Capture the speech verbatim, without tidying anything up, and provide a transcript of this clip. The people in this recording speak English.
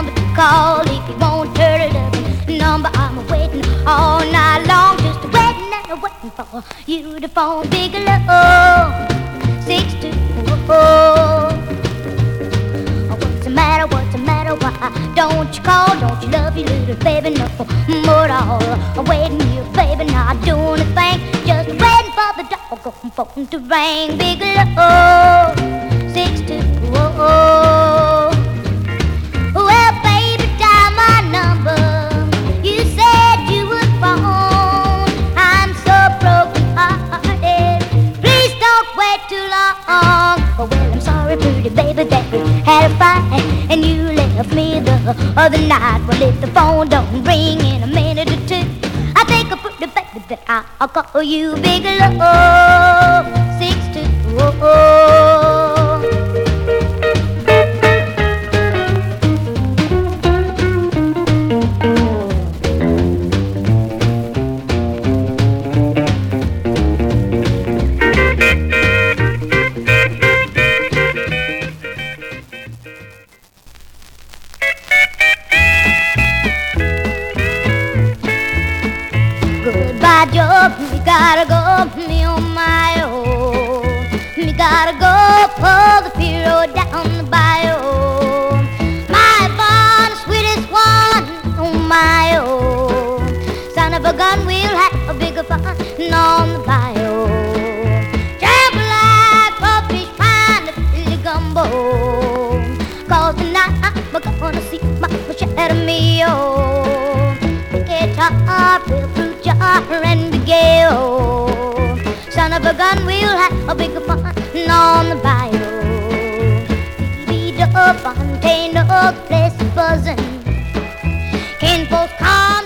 number to call if you won't turn it up. Number I'm waiting all night long, just waiting and waiting for you to phone. Bigelow, six two four. What's the matter? What's the matter? Why don't you call? Don't you love your little baby no more at all? I'm waiting here, baby, not doing a thing, just waiting for the doggone phone to ring. Bigelow, six two four. Well, baby, dial my number. You said you would phone. I'm so broken-hearted. Please don't wait too long. Well, I'm sorry, pretty baby, that we had a fight and you left me the other night. Well, if the phone don't ring in a minute or two, I think, pretty baby, that I'll call you. Bigelow, six two four. Goodbye, Joe, me gotta go, me on my own. Me gotta go pull the pier road down the bayou. My born, sweetest one, on my own. Son of a gun, we'll have a bigger fun on the bayou. Trample like crawfish, find the Philly gumbo. Cause tonight we're gonna see my shadow me, oh. The guitar, real fruit jar, and the gale. Son of a gun, we'll have a big fun on the bayou. Be the Fontaine, the place is buzzing. Ken folks call